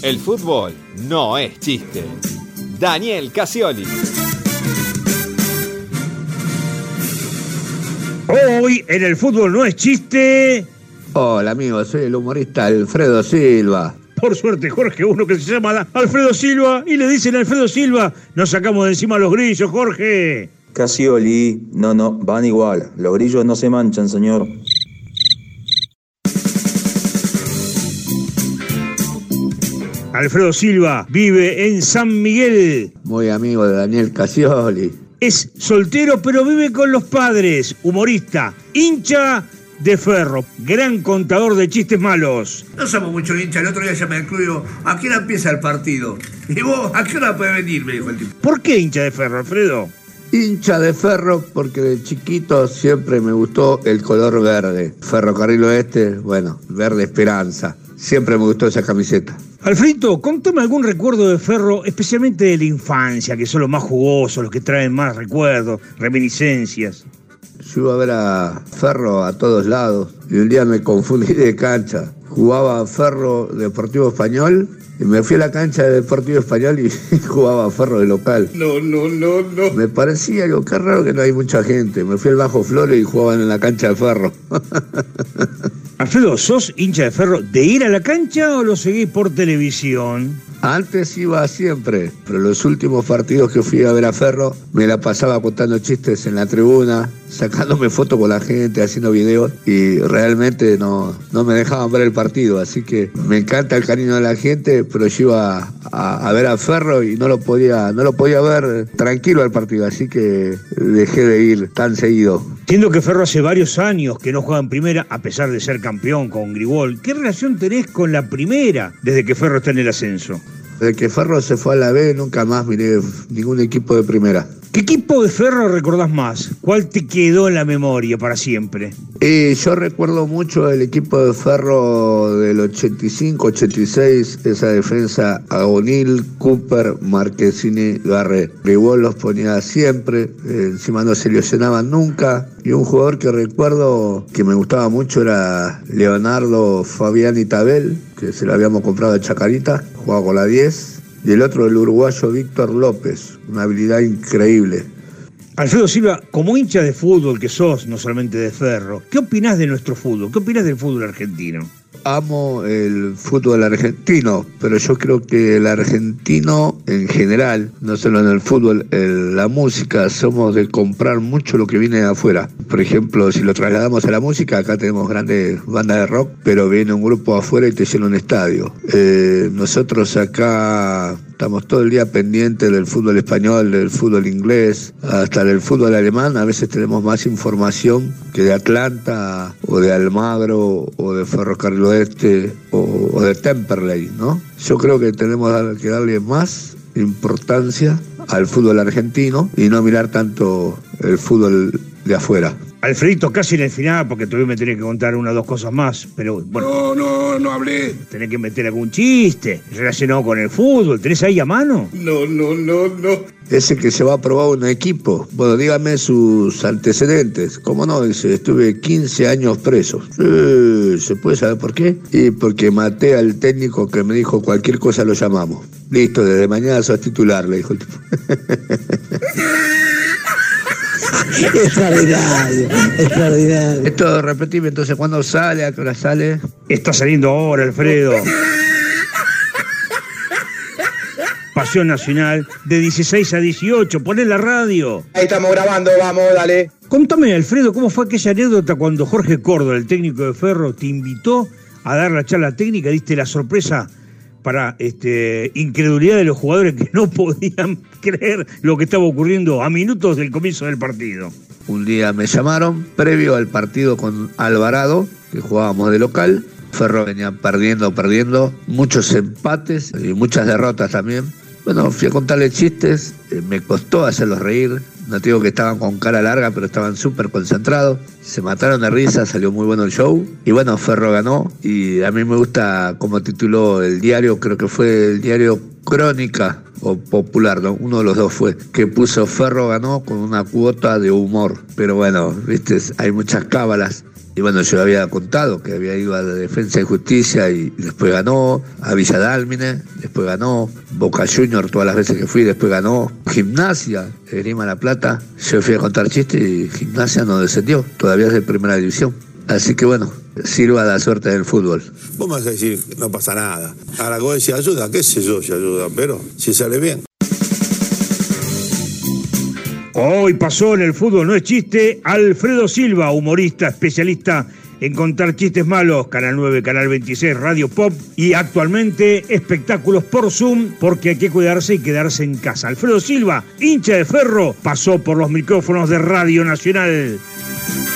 El fútbol no es chiste. Daniel Casioli. Hoy en El fútbol no es chiste. Hola amigo, soy el humorista Alfredo Silva. Por suerte, Jorge, uno que se llama Alfredo Silva y le dicen Alfredo Silva. Nos sacamos de encima los grillos, Jorge. Casioli, no, van igual. Los grillos no se manchan, señor. Alfredo Silva vive en San Miguel. Muy amigo de Daniel Casioli. Es soltero, pero vive con los padres. Humorista, hincha de Ferro, gran contador de chistes malos. No somos muchos hinchas. El otro día llamé al club y digo, ¿a qué hora empieza el partido? Y vos, ¿a qué hora puede venir? Me dijo el tipo. ¿Por qué hincha de Ferro, Alfredo? Hincha de Ferro porque de chiquito siempre me gustó el color verde. Ferrocarril Oeste, bueno, verde esperanza. Siempre me gustó esa camiseta. Alfredo, contame algún recuerdo de Ferro, especialmente de la infancia, que son los más jugosos, los que traen más recuerdos, reminiscencias. Yo iba a ver a Ferro a todos lados y un día me confundí de cancha. Jugaba Ferro Deportivo Español y me fui a la cancha de Deportivo Español y jugaba Ferro de local. No. Me parecía algo que raro que no hay mucha gente. Me fui al Bajo Flores y jugaban en la cancha de Ferro. Alfredo, ¿sos hincha de Ferro de ir a la cancha o lo seguís por televisión? Antes iba siempre, pero los últimos partidos que fui a ver a Ferro me la pasaba contando chistes en la tribuna, sacándome fotos con la gente, haciendo videos y realmente no me dejaban ver el partido, así que me encanta el cariño de la gente, pero yo iba a ver a Ferro y no lo podía ver tranquilo al partido, así que dejé de ir tan seguido. Entiendo que Ferro hace varios años que no juega en primera, a pesar de ser campeón con Grigol. ¿Qué relación tenés con la primera desde que Ferro está en el ascenso? Desde que Ferro se fue a la B, nunca más miré ningún equipo de primera. ¿Qué equipo de Ferro recordás más? ¿Cuál te quedó en la memoria para siempre? Yo recuerdo mucho el equipo de Ferro del 85-86, esa defensa Agonil, Cooper, Marquezini, Garré. Grigol los ponía siempre, encima no se lesionaban nunca. Y un jugador que recuerdo que me gustaba mucho era Leonardo Fabiani Tabel, que se lo habíamos comprado de Chacarita, jugaba con la 10. Y el otro, el uruguayo Víctor López, una habilidad increíble. Alfredo Silva, como hincha de fútbol que sos, no solamente de Ferro, ¿qué opinás de nuestro fútbol? ¿Qué opinás del fútbol argentino? Amo el fútbol argentino, pero yo creo que el argentino en general, no solo en el fútbol, en la música, somos de comprar mucho lo que viene de afuera. Por ejemplo, si lo trasladamos a la música, acá tenemos grandes bandas de rock, pero viene un grupo afuera y te llena un estadio. Nosotros acá estamos todo el día pendientes del fútbol español, del fútbol inglés, hasta del fútbol alemán. A veces tenemos más información que de Atlanta, o de Almagro, o de Ferrocarril Oeste, o de Temperley, ¿no? Yo creo que tenemos que darle más importancia al fútbol argentino y no mirar tanto el fútbol de afuera. Alfredito, casi en el final, porque todavía me tenés que contar una o dos cosas más, pero bueno. No hablé. Tenés que meter algún chiste relacionado con el fútbol. ¿Tenés ahí a mano? No. Ese que se va a probar un equipo. Bueno, dígame sus antecedentes. ¿Cómo no? Dice, estuve 15 años preso. ¿Se puede saber por qué? Y porque maté al técnico que me dijo cualquier cosa lo llamamos. Listo, desde mañana sos titular, le dijo el tipo. Extraordinario. Esto, repetime, entonces, ¿cuándo sale? ¿A qué hora sale? Está saliendo ahora, Alfredo. Pasión Nacional, de 16 a 18. Poné la radio. Ahí estamos grabando, vamos, dale. Contame, Alfredo, ¿cómo fue aquella anécdota cuando Jorge Córdoba, el técnico de Ferro, te invitó a dar la charla técnica? Diste la sorpresa para incredulidad de los jugadores que no podían creer lo que estaba ocurriendo a minutos del comienzo del partido. Un día me llamaron, previo al partido con Alvarado, que jugábamos de local. Ferro venía perdiendo, muchos empates y muchas derrotas también. Bueno, fui a contarle chistes, me costó hacerlos reír. No te digo que estaban con cara larga, pero estaban súper concentrados. Se mataron de risa, salió muy bueno el show. Y bueno, Ferro ganó. Y a mí me gusta como tituló el diario, creo que fue el diario Crónica o Popular, ¿no? Uno de los dos fue, que puso Ferro ganó con una cuota de humor. Pero bueno, viste, hay muchas cábalas. Y bueno, yo había contado que había ido a la Defensa y Justicia y después ganó, a Villa Dálmine, después ganó, Boca Junior todas las veces que fui, después ganó, Gimnasia, Esgrima La Plata, yo fui a contar chistes y Gimnasia no descendió, todavía es de primera división. Así que bueno, sirva la suerte del fútbol. Vos me vas a decir, no pasa nada. Ahora vos decís ayuda, qué sé yo si ayuda, pero si sale bien. Hoy pasó en el fútbol, no es chiste, Alfredo Silva, humorista, especialista en contar chistes malos, Canal 9, Canal 26, Radio Pop y actualmente espectáculos por Zoom porque hay que cuidarse y quedarse en casa. Alfredo Silva, hincha de Ferro, pasó por los micrófonos de Radio Nacional.